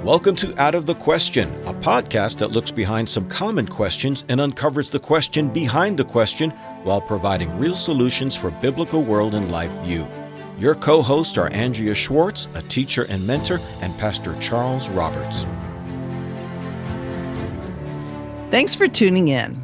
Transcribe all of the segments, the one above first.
Welcome to Out of the Question, a podcast that looks behind some common questions and uncovers the question behind the question while providing real solutions for biblical world and life view. Your co-hosts are Andrea Schwartz, a teacher and mentor, and Pastor Charles Roberts. Thanks for tuning in.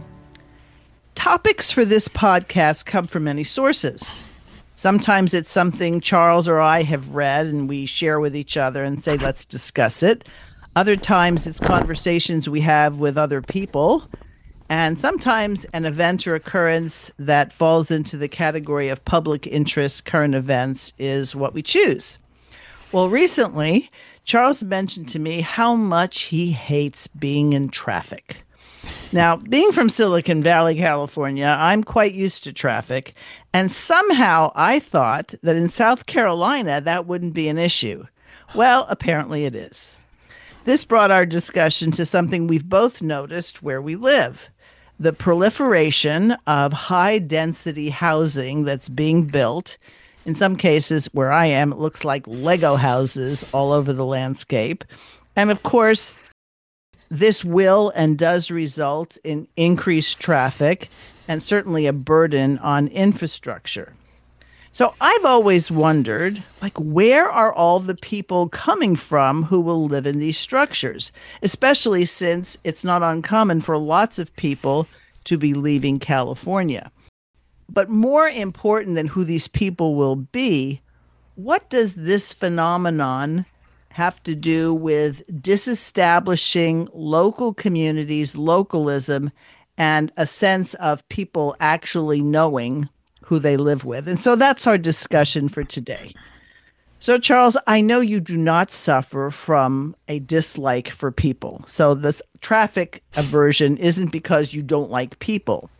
Topics for this podcast come from many sources. Sometimes it's something Charles or I have read and we share with each other and say, let's discuss it. Other times it's conversations we have with other people. And sometimes an event or occurrence that falls into the category of public interest, current events, is what we choose. Well, recently, Charles mentioned to me how much he hates being in traffic. Now, being from Silicon Valley, California, I'm quite used to traffic, and somehow I thought that in South Carolina that wouldn't be an issue. Well, apparently it is. This brought our discussion to something we've both noticed where we live: the proliferation of high-density housing that's being built. In some cases, where I am, it looks like Lego houses all over the landscape. And of course, this will and does result in increased traffic and certainly a burden on infrastructure. So I've always wondered, where are all the people coming from who will live in these structures, especially since it's not uncommon for lots of people to be leaving California. But more important than who these people will be, what does this phenomenon have to do with disestablishing local communities, localism, and a sense of people actually knowing who they live with? And so that's our discussion for today. So, Charles, I know you do not suffer from a dislike for people. So this traffic aversion isn't because you don't like people.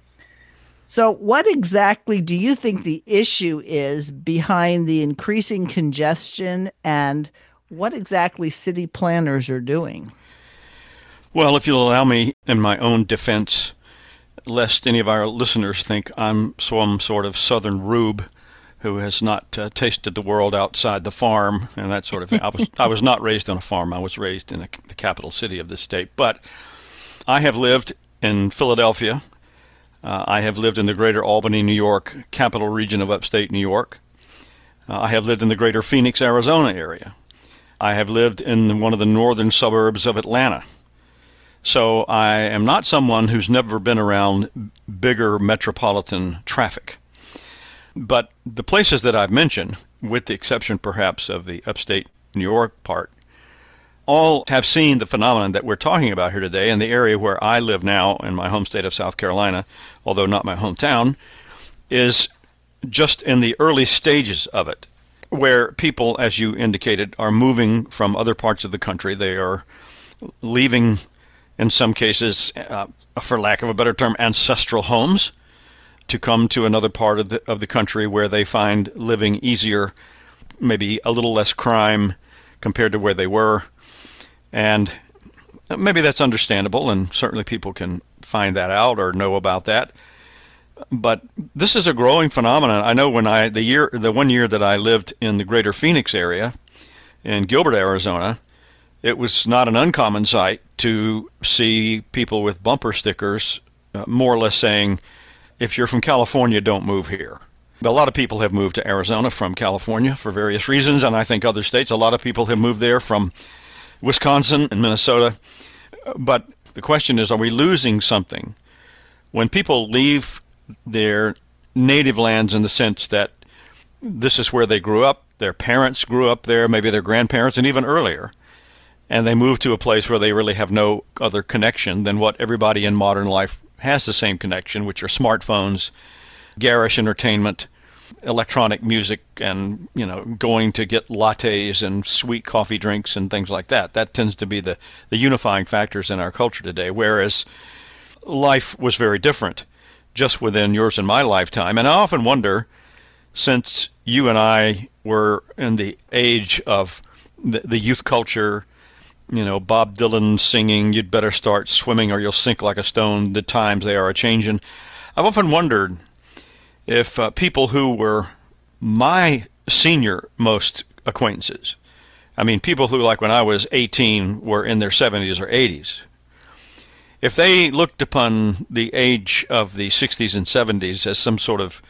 So what exactly do you think the issue is behind the increasing congestion, and what exactly city planners are doing? Well, if you'll allow me, in my own defense, lest any of our listeners think I'm some sort of southern rube who has not tasted the world outside the farm and that sort of thing. I was not raised on a farm. I was raised in the capital city of this state. But I have lived in Philadelphia. I have lived in the greater Albany, New York, capital region of upstate New York. I have lived in the greater Phoenix, Arizona area. I have lived in one of the northern suburbs of Atlanta. So I am not someone who's never been around bigger metropolitan traffic. But the places that I've mentioned, with the exception perhaps of the upstate New York part, all have seen the phenomenon that we're talking about here today. In the area where I live now in my home state of South Carolina, although not my hometown, is just in the early stages of it, where people, as you indicated, are moving from other parts of the country. They are leaving, in some cases, for lack of a better term, ancestral homes to come to another part of the country where they find living easier, maybe a little less crime compared to where they were. And maybe that's understandable, and certainly people can find that out or know about that. But this is a growing phenomenon. I know when the 1 year that I lived in the greater Phoenix area in Gilbert, Arizona, it was not an uncommon sight to see people with bumper stickers more or less saying, if you're from California, don't move here. A lot of people have moved to Arizona from California for various reasons, and I think other states. A lot of people have moved there from Wisconsin and Minnesota. But the question is, are we losing something? When people leave their native lands in the sense that this is where they grew up, their parents grew up there, maybe their grandparents, and even earlier, and they move to a place where they really have no other connection than what everybody in modern life has the same connection, which are smartphones, garish entertainment, electronic music, and going to get lattes and sweet coffee drinks and things like that. That tends to be the unifying factors in our culture today, whereas life was very different just within yours and my lifetime. And I often wonder, since you and I were in the age of the youth culture, Bob Dylan singing, "You'd better start swimming or you'll sink like a stone, the times they are a-changin'." I've often wondered if people who were my senior most acquaintances I mean, people who, like when I was 18, were in their 70s or 80s. If they looked upon the age of the 60s and 70s as some sort of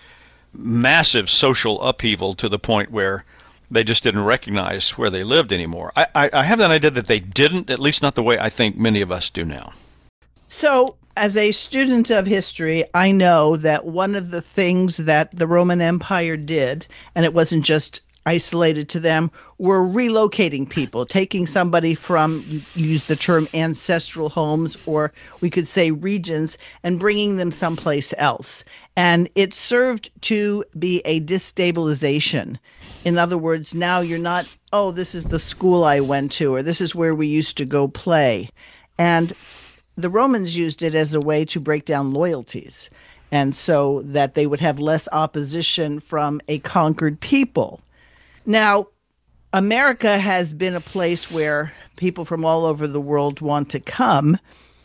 massive social upheaval to the point where they just didn't recognize where they lived anymore, I have that idea that they didn't, at least not the way I think many of us do now. So, as a student of history, I know that one of the things that the Roman Empire did, and it wasn't just isolated to them, were relocating people, taking somebody from, you use the term ancestral homes, or we could say regions, and bringing them someplace else. And it served to be a destabilization. In other words, now you're not, oh, this is the school I went to, or this is where we used to go play. And the Romans used it as a way to break down loyalties, and so that they would have less opposition from a conquered people. Now, America has been a place where people from all over the world want to come,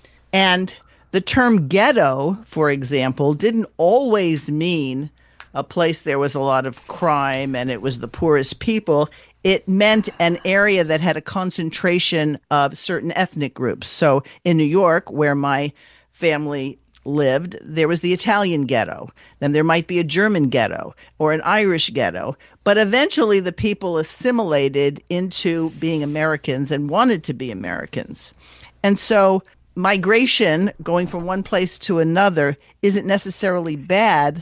and the term ghetto, for example, didn't always mean a place there was a lot of crime and it was the poorest people. It meant an area that had a concentration of certain ethnic groups. So in New York, where my family lived, there was the Italian ghetto. Then there might be a German ghetto or an Irish ghetto. But eventually the people assimilated into being Americans and wanted to be Americans. And so migration, going from one place to another, isn't necessarily bad,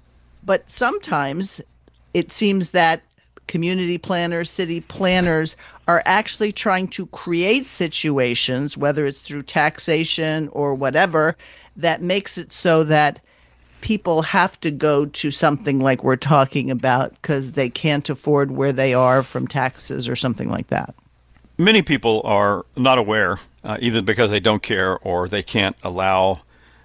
but sometimes it seems that community planners, city planners are actually trying to create situations, whether it's through taxation or whatever, that makes it so that people have to go to something like we're talking about because they can't afford where they are from taxes or something like that. Many people are not aware, either because they don't care or they can't allow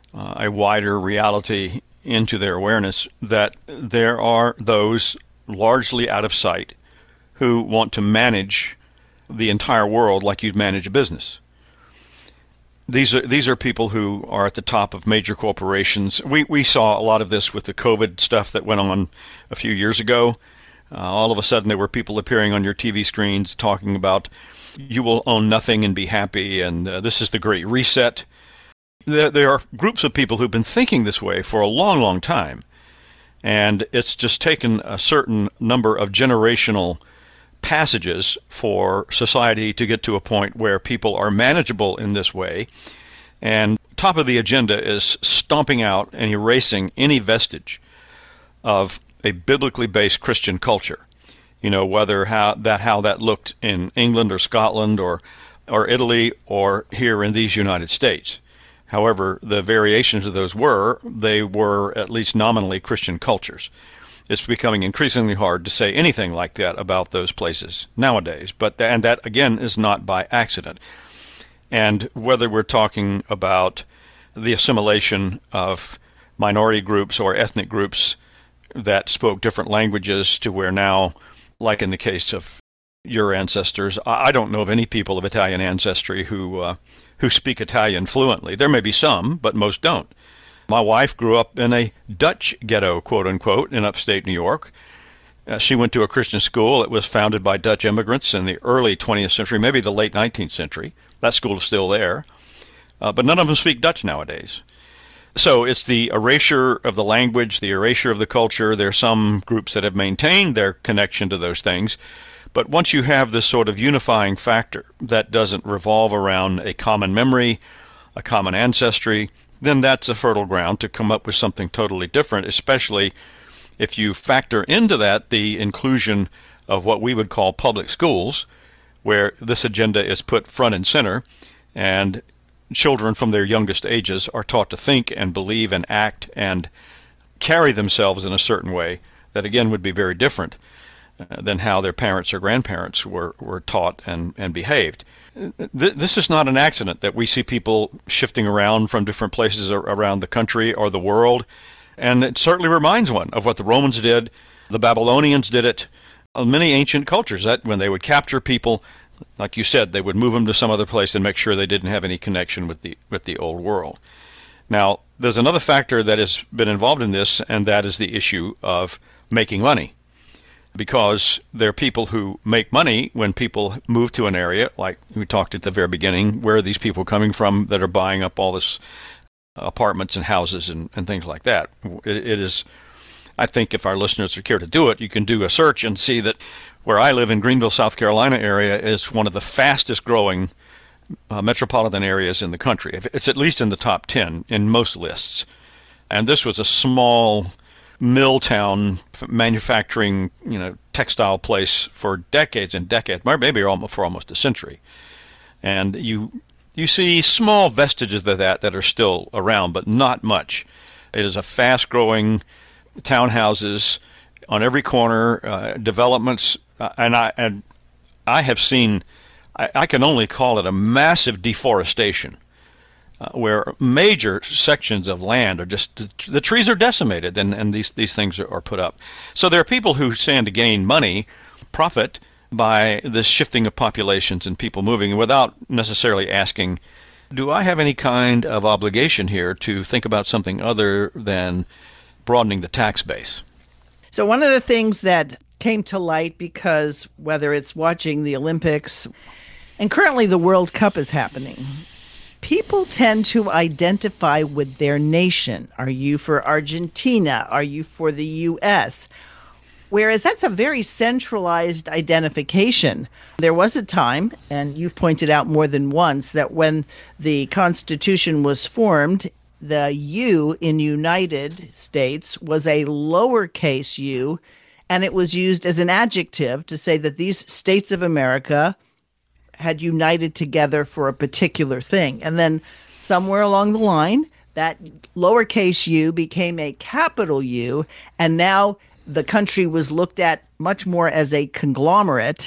a wider reality into their awareness, that there are those largely out of sight who want to manage the entire world like you'd manage a business. These are people who are at the top of major corporations. We saw a lot of this with the COVID stuff that went on a few years ago. All of a sudden there were people appearing on your TV screens talking about you will own nothing and be happy, and this is the Great Reset. There are groups of people who've been thinking this way for a long, long time. And it's just taken a certain number of generational passages for society to get to a point where people are manageable in this way. And top of the agenda is stomping out and erasing any vestige of a biblically based Christian culture. You know, whether how that looked in England or Scotland or Italy or here in these United States. However, the variations of those they were at least nominally Christian cultures. It's becoming increasingly hard to say anything like that about those places nowadays. And that, again, is not by accident. And whether we're talking about the assimilation of minority groups or ethnic groups that spoke different languages to where now, like in the case of your ancestors, I don't know of any people of Italian ancestry who speak Italian fluently. There may be some, but most don't. My wife grew up in a Dutch ghetto, quote unquote, in upstate New York. She went to a Christian school. It was founded by Dutch immigrants in the early 20th century, maybe the late 19th century. That school is still there. But none of them speak Dutch nowadays. So it's the erasure of the language, the erasure of the culture. There are some groups that have maintained their connection to those things. But once you have this sort of unifying factor that doesn't revolve around a common memory, a common ancestry, then that's a fertile ground to come up with something totally different, especially if you factor into that the inclusion of what we would call public schools, where this agenda is put front and center, and children from their youngest ages are taught to think and believe and act and carry themselves in a certain way that, again, would be very different than how their parents or grandparents were taught and behaved. This is not an accident that we see people shifting around from different places around the country or the world, and it certainly reminds one of what the Romans did, the Babylonians did it, many ancient cultures, that when they would capture people, like you said, they would move them to some other place and make sure they didn't have any connection with the old world. Now, there's another factor that has been involved in this, and that is the issue of making money. because there are people who make money when people move to an area, like we talked at the very beginning. Where are these people coming from that are buying up all this apartments and houses and things like that? It is, I think if our listeners are care to do it, you can do a search and see that where I live in Greenville, South Carolina area is one of the fastest growing metropolitan areas in the country. It's at least in the top 10 in most lists. And this was a small mill town, manufacturing, textile place for decades and decades, maybe for almost a century. And you see small vestiges of that are still around, but not much. It is a fast-growing townhouses on every corner, developments, and I have seen. I can only call it a massive deforestation, where major sections of land are just, the trees are decimated, and these things are put up. So there are people who stand to gain money, profit, by this shifting of populations and people moving without necessarily asking, do I have any kind of obligation here to think about something other than broadening the tax base? So one of the things that came to light, because whether it's watching the Olympics, and currently the World Cup is happening, people tend to identify with their nation. Are you for Argentina? Are you for the U.S.? Whereas that's a very centralized identification. There was a time, and you've pointed out more than once, that when the Constitution was formed, the U in United States was a lowercase u, and it was used as an adjective to say that these states of America had united together for a particular thing. And then somewhere along the line, that lowercase u became a capital U, and now the country was looked at much more as a conglomerate.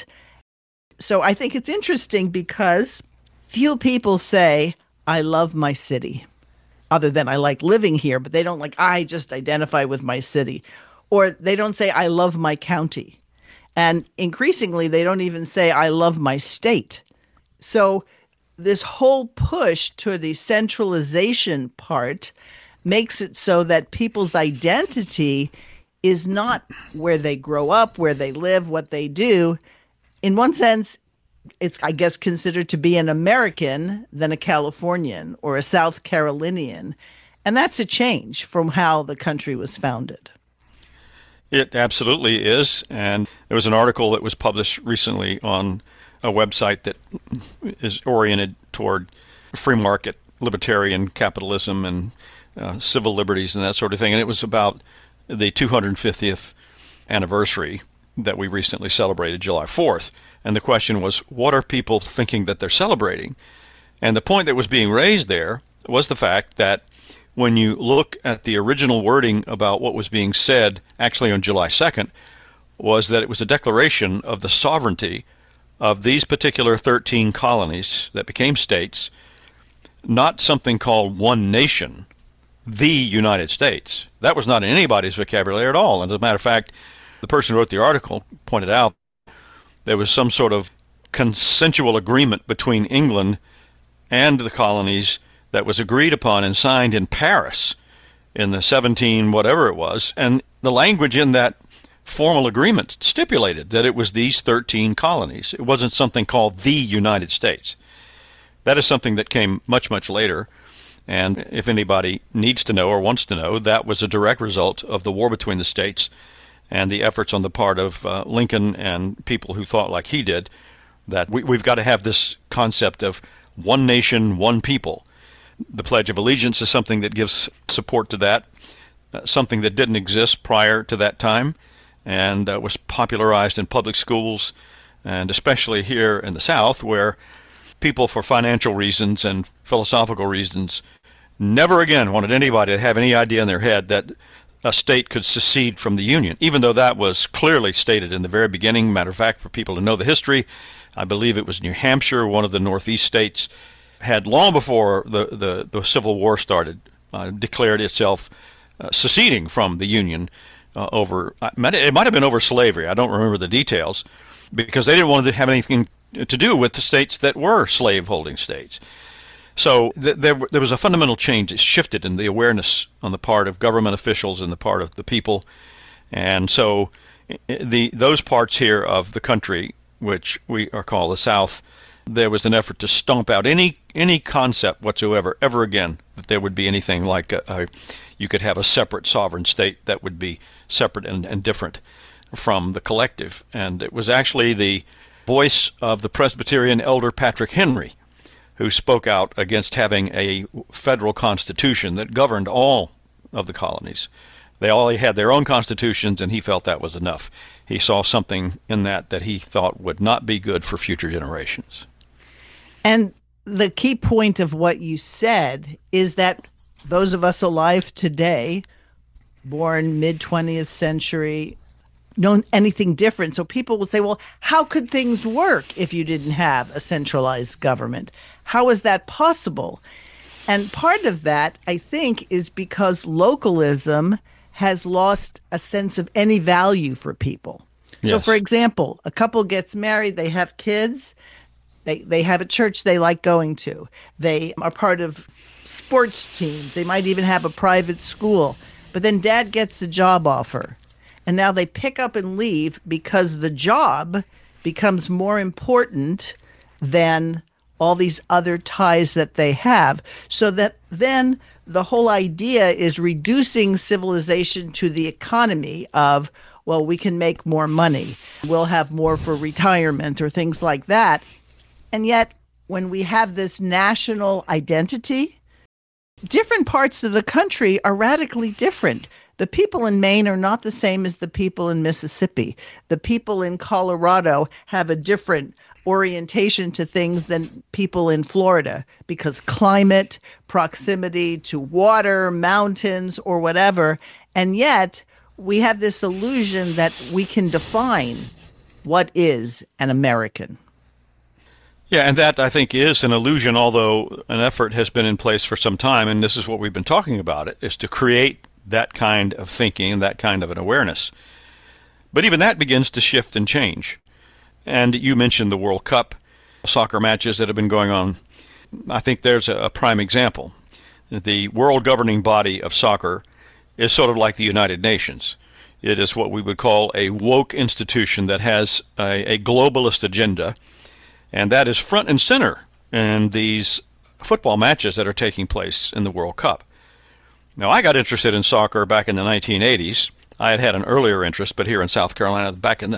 So I think it's interesting because few people say, I love my city, other than I like living here, but they don't I just identify with my city. Or they don't say, I love my county. And increasingly, they don't even say, I love my state. So this whole push to the centralization part makes it so that people's identity is not where they grow up, where they live, what they do. In one sense, it's, I guess, considered to be an American than a Californian or a South Carolinian. And that's a change from how the country was founded. It absolutely is. And there was an article that was published recently on a website that is oriented toward free market, libertarian capitalism, and civil liberties and that sort of thing. And it was about the 250th anniversary that we recently celebrated, July 4th. And the question was, what are people thinking that they're celebrating? And the point that was being raised there was the fact that when you look at the original wording about what was being said actually on July 2nd, was that it was a declaration of the sovereignty of these particular 13 colonies that became states, not something called one nation, the United States. That was not in anybody's vocabulary at all. And as a matter of fact, the person who wrote the article pointed out there was some sort of consensual agreement between England and the colonies that was agreed upon and signed in Paris in the 17 whatever it was. And the language in that formal agreement stipulated that it was these 13 colonies. It wasn't something called the United States. That is something that came much, much later. And if anybody needs to know or wants to know, that was a direct result of the war between the states and the efforts on the part of Lincoln and people who thought like he did, that we've got to have this concept of one nation, one people. The Pledge of Allegiance is something that gives support to that, something that didn't exist prior to that time, and was popularized in public schools, and especially here in the South, where people, for financial reasons and philosophical reasons, never again wanted anybody to have any idea in their head that a state could secede from the Union, even though that was clearly stated in the very beginning. Matter of fact, for people to know the history, I believe it was New Hampshire, one of the Northeast states, had long before the Civil War started, declared itself seceding from the Union over, it might have been over slavery. I don't remember the details, because they didn't want to have anything to do with the states that were slave-holding states. So there was a fundamental change. It shifted in the awareness on the part of government officials and the part of the people. And so those parts here of the country, which we are called the South, there was an effort to stomp out any concept whatsoever ever again that there would be anything like you could have a separate sovereign state that would be separate and different from the collective. And it was actually the voice of the Presbyterian elder Patrick Henry who spoke out against having a federal constitution that governed all of the colonies. They all had their own constitutions, and he felt that was enough. He saw something in that he thought would not be good for future generations. And the key point of what you said is that those of us alive today, born mid-20th century, know anything different. So people will say, well, how could things work if you didn't have a centralized government? How is that possible? And part of that, I think, is because localism has lost a sense of any value for people. Yes. So, for example, a couple gets married, they have kids, they have a church they like going to. They are part of sports teams. They might even have a private school. But then dad gets the job offer. And now they pick up and leave because the job becomes more important than all these other ties that they have. So that then the whole idea is reducing civilization to the economy of, well, we can make more money. We'll have more for retirement or things like that. And yet, when we have this national identity, different parts of the country are radically different. The people in Maine are not the same as the people in Mississippi. The people in Colorado have a different orientation to things than people in Florida because climate, proximity to water, mountains, or whatever. And yet we have this illusion that we can define what is an American. Yeah, and that, I think, is an illusion, although an effort has been in place for some time, and this is what we've been talking about, it is to create that kind of thinking and that kind of an awareness. But even that begins to shift and change. And you mentioned the World Cup soccer matches that have been going on. I think there's a prime example. The world governing body of soccer is sort of like the United Nations. It is what we would call a woke institution that has a globalist agenda, and that is front and center in these football matches that are taking place in the World Cup. Now, I got interested in soccer back in the 1980s. I had an earlier interest, but here in South Carolina, back in the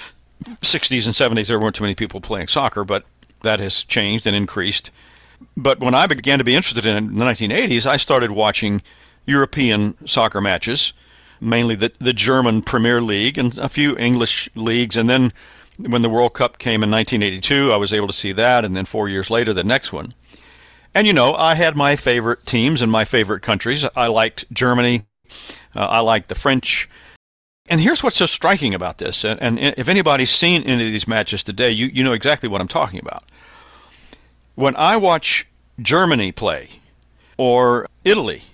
60s and 70s, there weren't too many people playing soccer, but that has changed and increased. But when I began to be interested in it in the 1980s, I started watching European soccer matches, mainly the German Premier League and a few English leagues. And then when the World Cup came in 1982, I was able to see that, and then 4 years later, the next one. And, you know, I had my favorite teams and my favorite countries. I liked Germany. I liked the French. And here's what's so striking about this. And if anybody's seen any of these matches today, you know exactly what I'm talking about. When I watch Germany play, or Italy,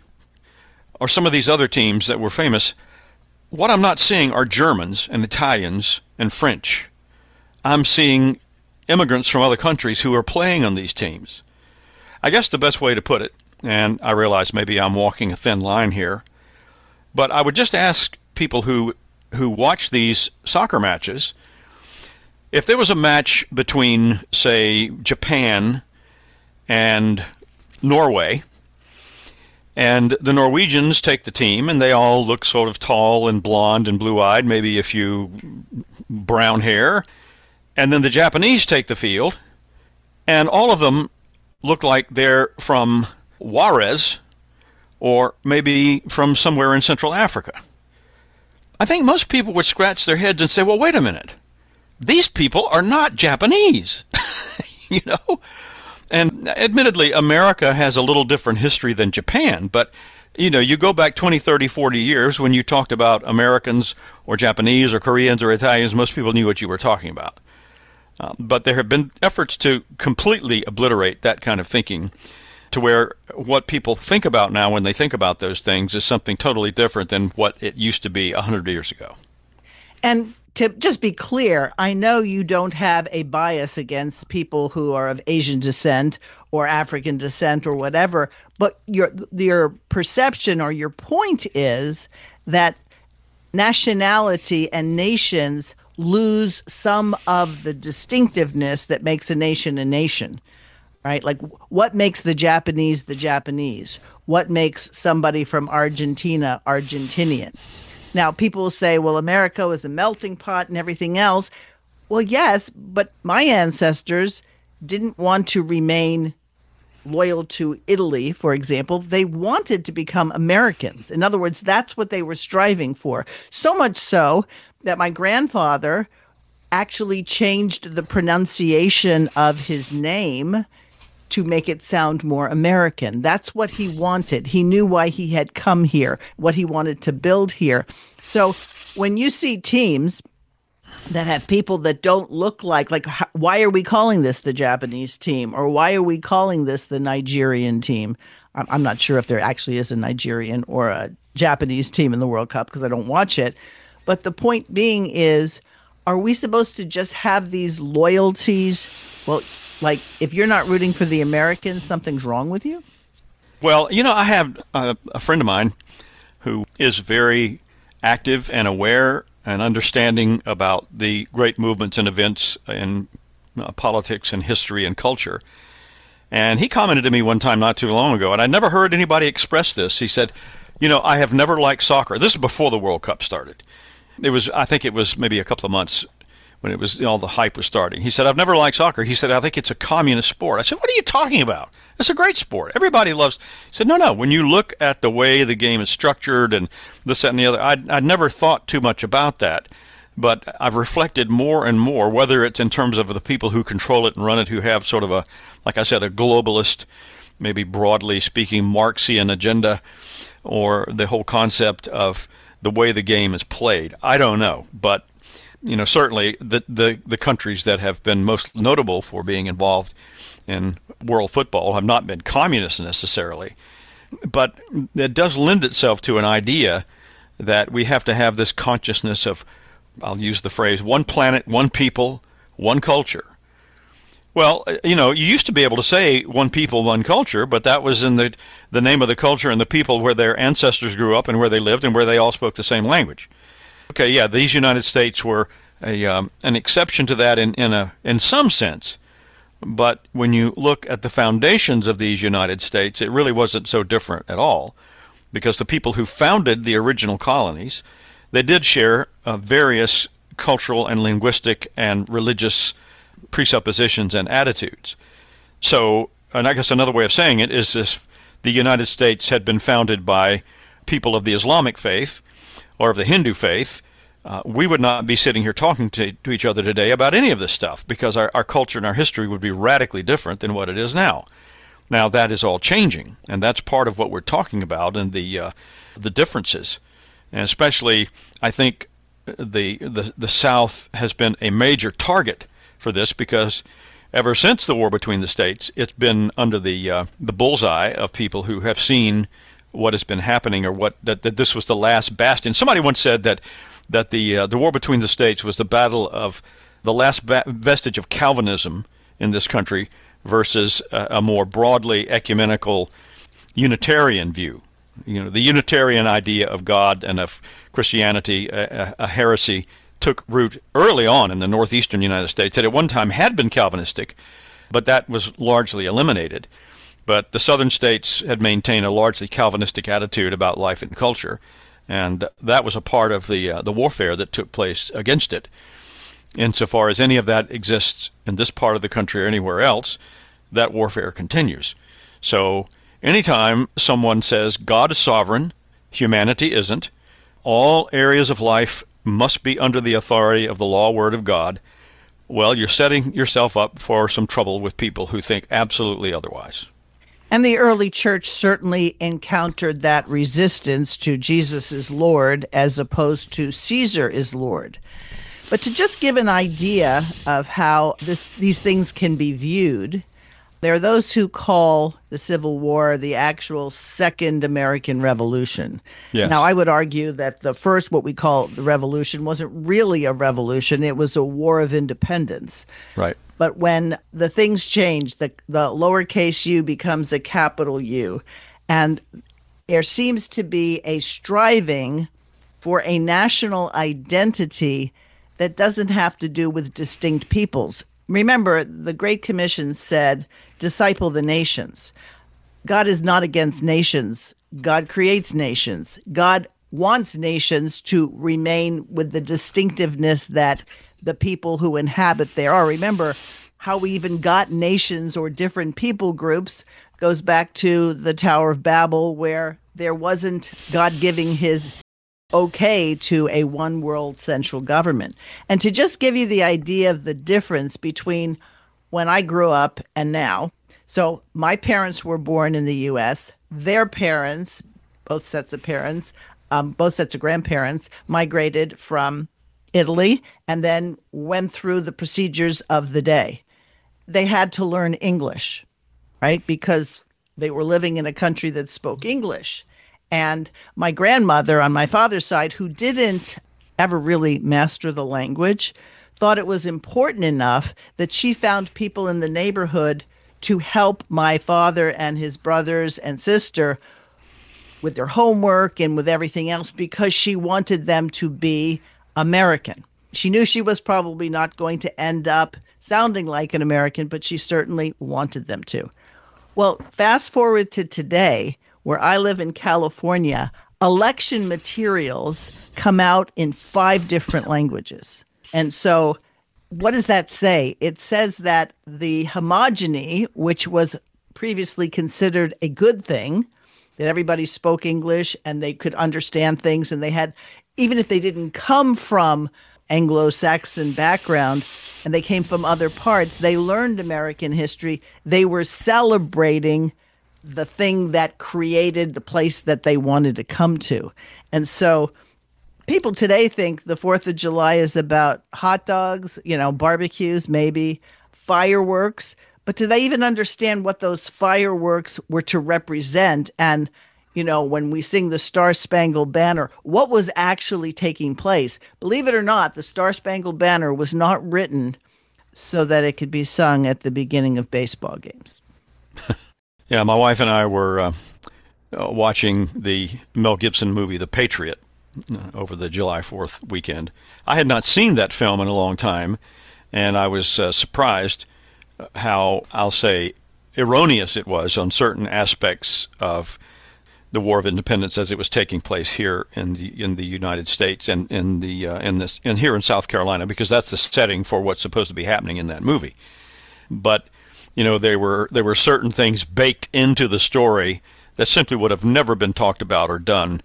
or some of these other teams that were famous, what I'm not seeing are Germans and Italians and French. I'm seeing immigrants from other countries who are playing on these teams. I guess the best way to put it, and I realize maybe I'm walking a thin line here, but I would just ask people who watch these soccer matches, if there was a match between, say, Japan and Norway, and the Norwegians take the team, and they all look sort of tall and blonde and blue-eyed, maybe a few brown hair, and then the Japanese take the field, and all of them look like they're from Juarez or maybe from somewhere in Central Africa. I think most people would scratch their heads and say, well, wait a minute. These people are not Japanese, you know? And admittedly, America has a little different history than Japan, but, you know, you go back 20, 30, 40 years when you talked about Americans or Japanese or Koreans or Italians, most people knew what you were talking about. But there have been efforts to completely obliterate that kind of thinking to where what people think about now when they think about those things is something totally different than what it used to be 100 years ago. And to just be clear, I know you don't have a bias against people who are of Asian descent or African descent or whatever, but your perception or your point is that nationality and nations lose some of the distinctiveness that makes a nation, right? Like, what makes the Japanese the Japanese? What makes somebody from Argentina Argentinian? Now, people will say, well, America is a melting pot and everything else. Well, yes, but my ancestors didn't want to remain loyal to Italy, for example. They wanted to become Americans. In other words, that's what they were striving for. So much so that my grandfather actually changed the pronunciation of his name to make it sound more American. That's what he wanted. He knew why he had come here, what he wanted to build here. So when you see teams that have people that don't look like, why are we calling this the Japanese team? Or why are we calling this the Nigerian team? I'm not sure if there actually is a Nigerian or a Japanese team in the World Cup because I don't watch it. But the point being is, are we supposed to just have these loyalties? Well, like, if you're not rooting for the Americans, something's wrong with you? Well, I have a friend of mine who is very active and aware and understanding about the great movements and events in politics and history and culture. And he commented to me one time not too long ago, and I never heard anybody express this. He said, I have never liked soccer. This is before the World Cup started. I think it was maybe a couple of months when it was all the hype was starting. He said, I've never liked soccer. He said, I think it's a communist sport. I said, what are you talking about? It's a great sport. Everybody loves. He said, no. When you look at the way the game is structured and this, that, and the other, I'd never thought too much about that. But I've reflected more and more, whether it's in terms of the people who control it and run it, who have sort of like I said, a globalist, maybe broadly speaking, Marxian agenda, or the whole concept of the way the game is played. I don't know. But certainly the countries that have been most notable for being involved in world football have not been communists necessarily. But it does lend itself to an idea that we have to have this consciousness of, I'll use the phrase, one planet, one people, one culture. Well, you used to be able to say one people, one culture, but that was in the name of the culture and the people where their ancestors grew up and where they lived and where they all spoke the same language. Okay, yeah, these United States were an exception to that in some sense. But when you look at the foundations of these United States, it really wasn't so different at all, because the people who founded the original colonies, they did share various cultural and linguistic and religious presuppositions and attitudes. So, and I guess another way of saying it is if the United States had been founded by people of the Islamic faith or of the Hindu faith, we would not be sitting here talking to each other today about any of this stuff, because our culture and our history would be radically different than what it is now. Now, that is all changing, and that's part of what we're talking about, and the differences. And especially, I think the South has been a major target for this, because ever since the war between the states, it's been under the bullseye of people who have seen what has been happening, or that this was the last bastion. Somebody once said that the war between the states was the battle of the last vestige of Calvinism in this country versus a more broadly ecumenical Unitarian view. The Unitarian idea of God and of Christianity, a heresy, took root early on in the northeastern United States. That at one time had been Calvinistic, but that was largely eliminated. But the southern states had maintained a largely Calvinistic attitude about life and culture, and that was a part of the warfare that took place against it. Insofar as any of that exists in this part of the country or anywhere else, that warfare continues. So anytime someone says God is sovereign, humanity isn't, all areas of life must be under the authority of the law word of God, well, you're setting yourself up for some trouble with people who think absolutely otherwise. And the early church certainly encountered that resistance to Jesus is Lord as opposed to Caesar is Lord. But to just give an idea of how these things can be viewed, there are those who call the Civil War the actual Second American Revolution. Yes. Now, I would argue that the first, what we call the revolution, wasn't really a revolution. It was a war of independence. Right. But when the things change, the lowercase u becomes a capital U. And there seems to be a striving for a national identity that doesn't have to do with distinct peoples. Remember, the Great Commission said, disciple the nations. God is not against nations. God creates nations. God wants nations to remain with the distinctiveness that the people who inhabit there are. Remember, how we even got nations or different people groups goes back to the Tower of Babel, where there wasn't God giving his okay to a one world central government. And to just give you the idea of the difference between when I grew up and now. So my parents were born in the U.S. Their parents, both sets of parents, both sets of grandparents, migrated from Italy and then went through the procedures of the day. They had to learn English, right? Because they were living in a country that spoke English. And my grandmother on my father's side, who didn't ever really master the language, thought it was important enough that she found people in the neighborhood to help my father and his brothers and sister with their homework and with everything else because she wanted them to be American. She knew she was probably not going to end up sounding like an American, but she certainly wanted them to. Well, fast forward to today, where I live in California, election materials come out in 5 different languages. And so what does that say? It says that the homogeny, which was previously considered a good thing, that everybody spoke English and they could understand things, and they had, even if they didn't come from Anglo-Saxon background and they came from other parts, they learned American history. They were celebrating the thing that created the place that they wanted to come to. And so people today think the 4th of July is about hot dogs, barbecues, maybe fireworks. But do they even understand what those fireworks were to represent? And, when we sing the Star-Spangled Banner, what was actually taking place? Believe it or not, the Star-Spangled Banner was not written so that it could be sung at the beginning of baseball games. Yeah, my wife and I were watching the Mel Gibson movie, The Patriot, over the July 4th weekend. I had not seen that film in a long time, and I was surprised how, I'll say, erroneous it was on certain aspects of the War of Independence as it was taking place here in the United States and here in South Carolina, because that's the setting for what's supposed to be happening in that movie. But there were certain things baked into the story that simply would have never been talked about or done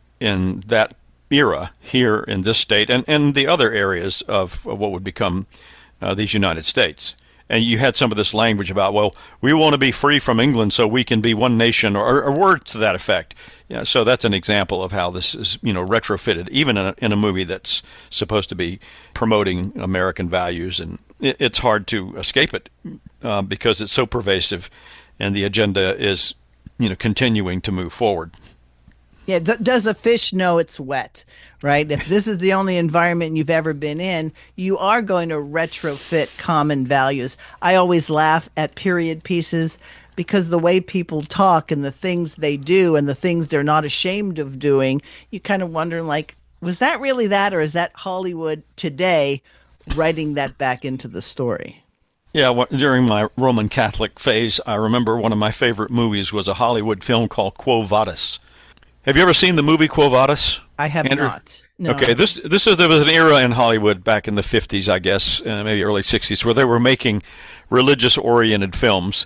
in that era here in this state and the other areas of what would become these United States. And you had some of this language about, well, we want to be free from England so we can be one nation, or words to that effect. Yeah, so that's an example of how this is, retrofitted, even in a movie that's supposed to be promoting American values. And it's hard to escape it because it's so pervasive, and the agenda is, continuing to move forward. Yeah, does a fish know it's wet, right? If this is the only environment you've ever been in, you are going to retrofit common values. I always laugh at period pieces because the way people talk and the things they do and the things they're not ashamed of doing, you kind of wonder, was that really that, or is that Hollywood today writing that back into the story? Yeah, during my Roman Catholic phase, I remember one of my favorite movies was a Hollywood film called Quo Vadis. Have you ever seen the movie Quo Vadis? I have Andrew? not. No. Okay, there was an era in Hollywood back in the 50s, I guess, maybe early 60s, where they were making religious-oriented films.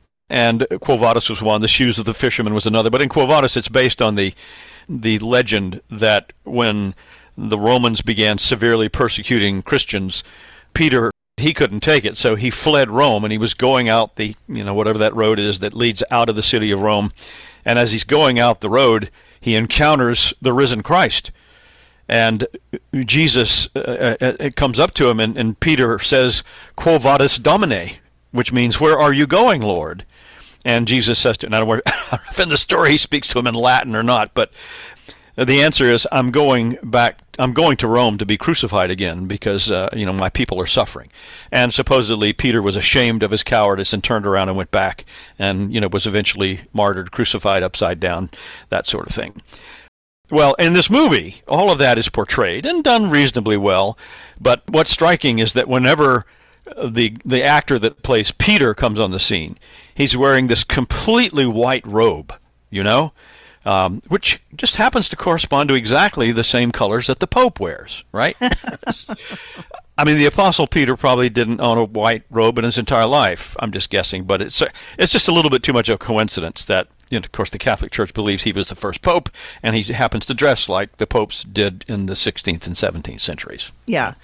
And Quo Vadis was one. The Shoes of the Fisherman was another. But in Quo Vadis, it's based on the legend that when the Romans began severely persecuting Christians, Peter, he couldn't take it, so he fled Rome, and he was going out the, whatever that road is that leads out of the city of Rome. And as he's going out the road, he encounters the risen Christ. And Jesus comes up to him, and Peter says, Quo vadis Domine, which means, where are you going, Lord? And Jesus says to him, I don't know if in the story he speaks to him in Latin or not, but the answer is, I'm going to Rome to be crucified again because, my people are suffering. And supposedly Peter was ashamed of his cowardice and turned around and went back and, was eventually martyred, crucified upside down, that sort of thing. Well, in this movie, all of that is portrayed and done reasonably well. But what's striking is that whenever the actor that plays Peter comes on the scene, he's wearing this completely white robe, which just happens to correspond to exactly the same colors that the Pope wears, right? I mean, the Apostle Peter probably didn't own a white robe in his entire life. I'm just guessing, but it's just a little bit too much of a coincidence that, of course, the Catholic Church believes he was the first pope, and he happens to dress like the popes did in the 16th and 17th centuries. Yeah.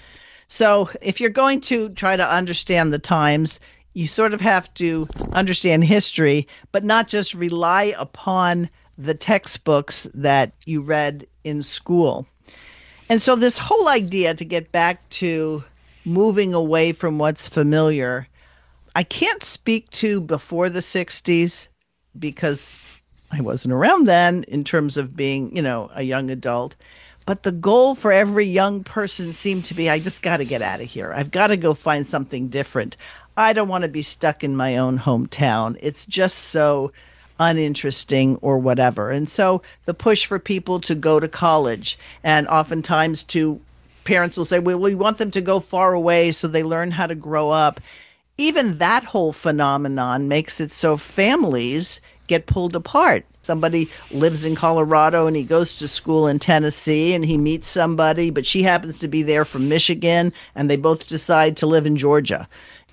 So if you're going to try to understand the times, you sort of have to understand history, but not just rely upon the textbooks that you read in school. And so this whole idea, to get back to moving away from what's familiar, I can't speak to before the 60s because I wasn't around then in terms of being, a young adult. But the goal for every young person seemed to be, I just got to get out of here. I've got to go find something different. I don't want to be stuck in my own hometown. It's just so uninteresting or whatever. And so the push for people to go to college, and oftentimes parents will say, well, we want them to go far away so they learn how to grow up. Even that whole phenomenon makes it so families get pulled apart. Somebody lives in Colorado and he goes to school in Tennessee and he meets somebody, but she happens to be there from Michigan, and they both decide to live in Georgia.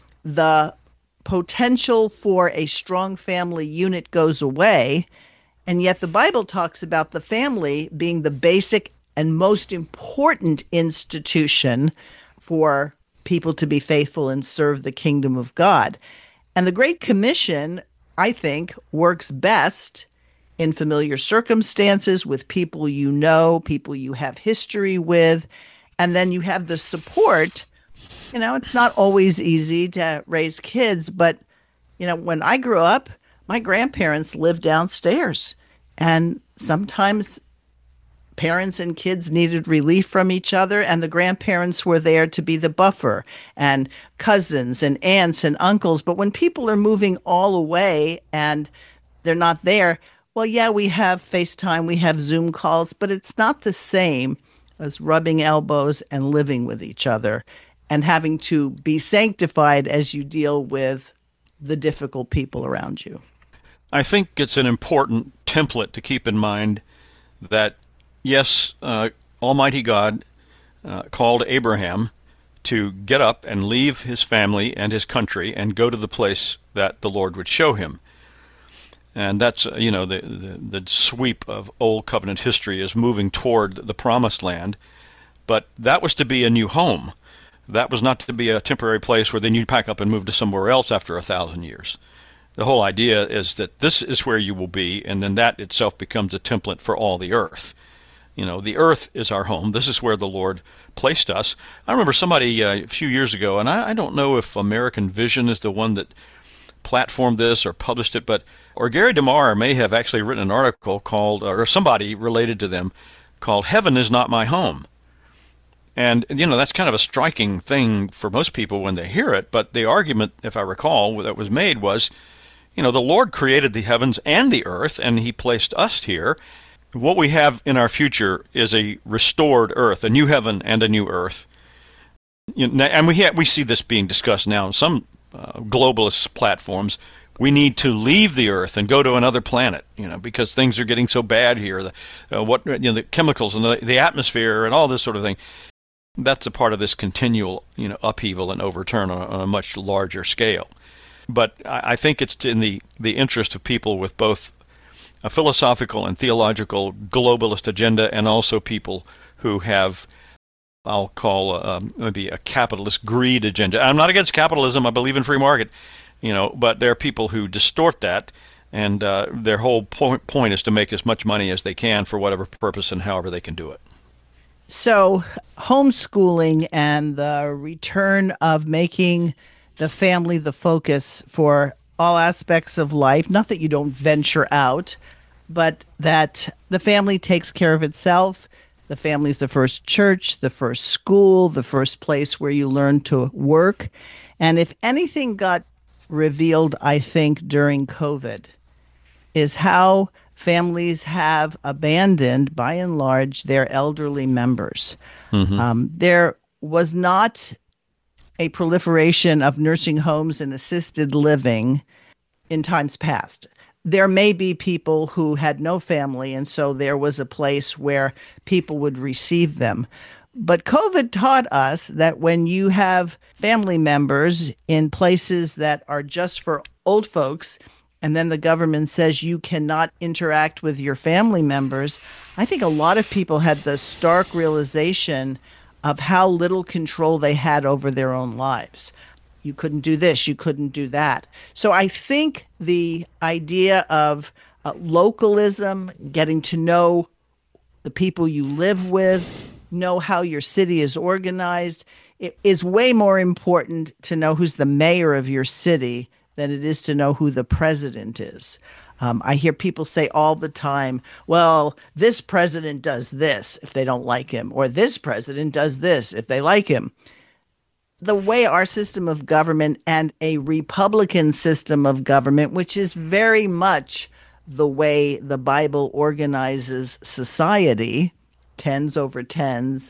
The potential for a strong family unit goes away, and yet the Bible talks about the family being the basic and most important institution for people to be faithful and serve the kingdom of God. And the Great Commission, I think, works best in familiar circumstances with people people you have history with, and then you have the support. It's not always easy to raise kids, but, when I grew up, my grandparents lived downstairs, and sometimes parents and kids needed relief from each other, and the grandparents were there to be the buffer, and cousins and aunts and uncles. But when people are moving all away and they're not there, well, yeah, we have FaceTime, we have Zoom calls, but it's not the same as rubbing elbows and living with each other and having to be sanctified as you deal with the difficult people around you. I think it's an important template to keep in mind that, yes, Almighty God called Abraham to get up and leave his family and his country and go to the place that the Lord would show him. And that's, the sweep of Old Covenant history is moving toward the Promised Land. But that was to be a new home. That was not to be a temporary place where then you pack up and move to somewhere else after 1,000 years. The whole idea is that this is where you will be, and then that itself becomes a template for all the earth. The earth is our home. This is where the Lord placed us. I remember somebody a few years ago, and I don't know if American Vision is the one that platformed this or published it, or Gary DeMar may have actually written an article called, or somebody related to them, called "Heaven is Not My Home." And, that's kind of a striking thing for most people when they hear it. But the argument, if I recall, that was made was, the Lord created the heavens and the earth, and he placed us here. What we have in our future is a restored earth, a new heaven and a new earth. And we see this being discussed now on some globalist platforms. We need to leave the earth and go to another planet, because things are getting so bad here. The chemicals and the atmosphere and all this sort of thing. That's a part of this continual, upheaval and overturn on a much larger scale. But I think it's in the interest of people with both a philosophical and theological globalist agenda, and also people who have, I'll call maybe a capitalist greed agenda. I'm not against capitalism. I believe in free market, but there are people who distort that, and their whole point is to make as much money as they can for whatever purpose and however they can do it. So homeschooling and the return of making the family the focus for all aspects of life, not that you don't venture out, but that the family takes care of itself. The family is the first church, the first school, the first place where you learn to work. And if anything got revealed, I think, during COVID, is how families have abandoned, by and large, their elderly members. There was not a proliferation of nursing homes and assisted living in times past. There may be people who had no family, and so there was a place where people would receive them. But COVID taught us that when you have family members in places that are just for old folks, and then the government says you cannot interact with your family members, I think a lot of people had the stark realization of how little control they had over their own lives. You couldn't do this, you couldn't do that. So I think the idea of localism, getting to know the people you live with, know how your city is organized, it is way more important to know who's the mayor of your city than it is to know who the president is. I hear people say all the time, well, this president does this if they don't like him, or this president does this if they like him. The way our system of government and a Republican system of government, which is very much the way the Bible organizes society, tens over tens,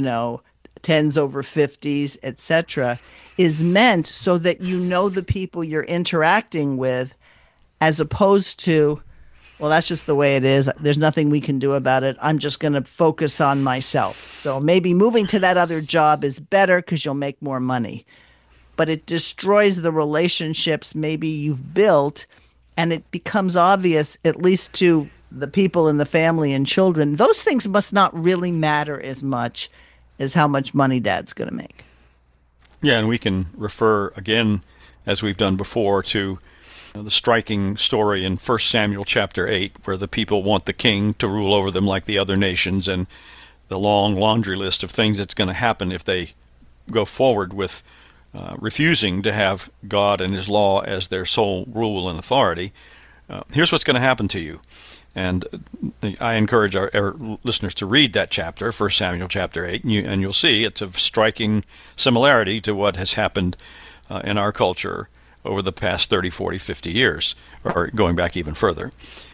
tens over 50s, etc., is meant so that you know the people you're interacting with, as opposed to, well, that's just the way it is. There's nothing we can do about it. I'm just going to focus on myself. So maybe moving to that other job is better because you'll make more money. But it destroys the relationships maybe you've built, and it becomes obvious, at least to the people in the family and children, those things must not really matter as much as how much money dad's going to make. Yeah, and we can refer again, as we've done before, to the striking story in 1 Samuel chapter 8, where the people want the king to rule over them like the other nations, and the long laundry list of things that's going to happen if they go forward with refusing to have God and his law as their sole rule and authority. Here's what's going to happen to you. And I encourage our listeners to read that chapter, 1 Samuel chapter 8, and you'll see it's of striking similarity to what has happened in our culture over the past 30, 40, 50 years, or going back even further.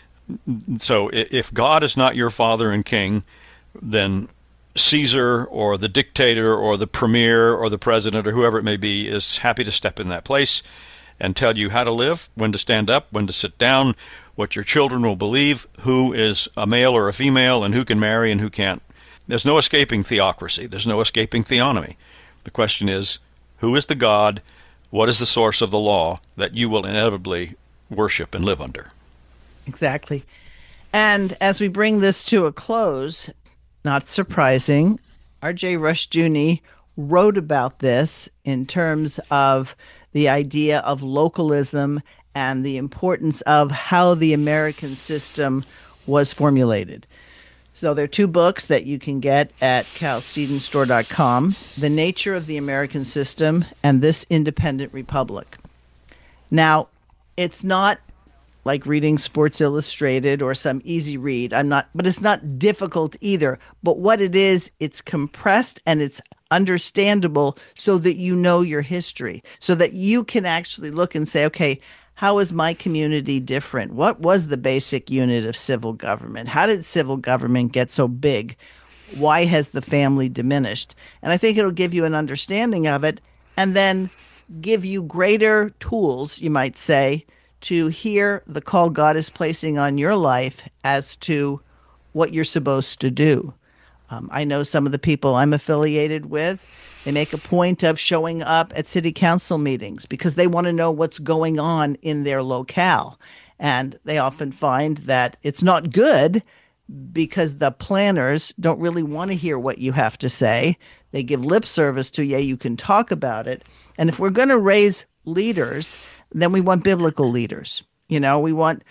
So if God is not your father and king, then Caesar or the dictator or the premier or the president or whoever it may be is happy to step in that place and tell you how to live, when to stand up, when to sit down, what your children will believe, who is a male or a female, and who can marry and who can't. There's no escaping theocracy. There's no escaping theonomy. The question is, who is the God? What is the source of the law that you will inevitably worship and live under? Exactly. And as we bring this to a close, not surprising, R.J. Rushdoony wrote about this in terms of the idea of localism and the importance of how the American system was formulated. So there are two books that you can get at calcedenstore.com, The Nature of the American System and This Independent Republic. Now, it's not like reading Sports Illustrated or some easy read. But it's not difficult either. But what it is, it's compressed and it's understandable so that you know your history, so that you can actually look and say, okay, how is my community different? What was the basic unit of civil government? How did civil government get so big? Why has the family diminished? And I think it'll give you an understanding of it, and then give you greater tools, you might say, to hear the call God is placing on your life as to what you're supposed to do. I know some of the people I'm affiliated with, they make a point of showing up at city council meetings because they want to know what's going on in their locale. And they often find that it's not good because the planners don't really want to hear what you have to say. They give lip service to, yeah, you can talk about it. And if we're going to raise leaders, then we want biblical leaders. We want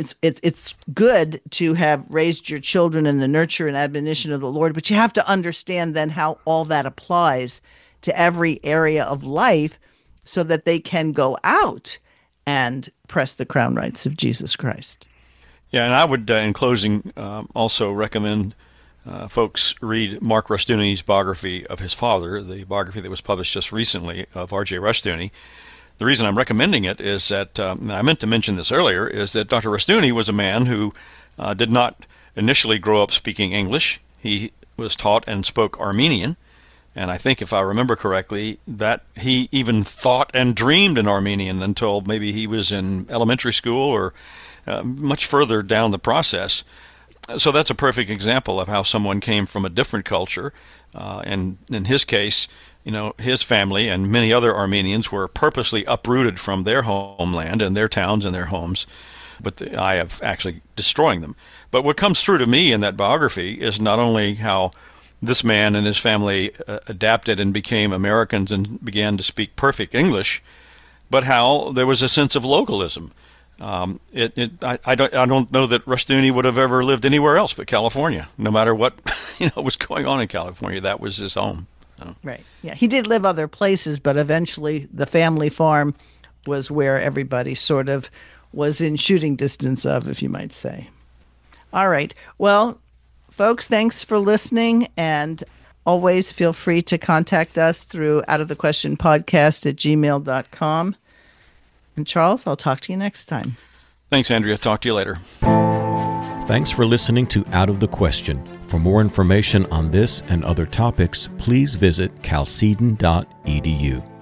it's good to have raised your children in the nurture and admonition of the Lord, but you have to understand then how all that applies to every area of life so that they can go out and press the crown rights of Jesus Christ. Yeah, and I would, in closing, also recommend folks read Mark Rushdoony's biography of his father, the biography that was published just recently of R.J. Rushdoony. The reason I'm recommending it is that, I meant to mention this earlier, is that Dr. Rushdoony was a man who did not initially grow up speaking English. He was taught and spoke Armenian. And I think, if I remember correctly, that he even thought and dreamed in Armenian until maybe he was in elementary school or much further down the process. So that's a perfect example of how someone came from a different culture. And in his case, his family and many other Armenians were purposely uprooted from their homeland and their towns and their homes, but the eye of actually destroying them. But what comes through to me in that biography is not only how this man and his family adapted and became Americans and began to speak perfect English, but how there was a sense of localism. I don't know that Rushdoony would have ever lived anywhere else but California. No matter what was going on in California, that was his home. So. Right. Yeah, he did live other places, but eventually the family farm was where everybody sort of was in shooting distance of, if you might say. All right. Well, folks, thanks for listening, and always feel free to contact us through outofthequestionpodcast@gmail.com. And Charles, I'll talk to you next time. Thanks, Andrea. Talk to you later. Thanks for listening to Out of the Question. For more information on this and other topics, please visit chalcedon.edu.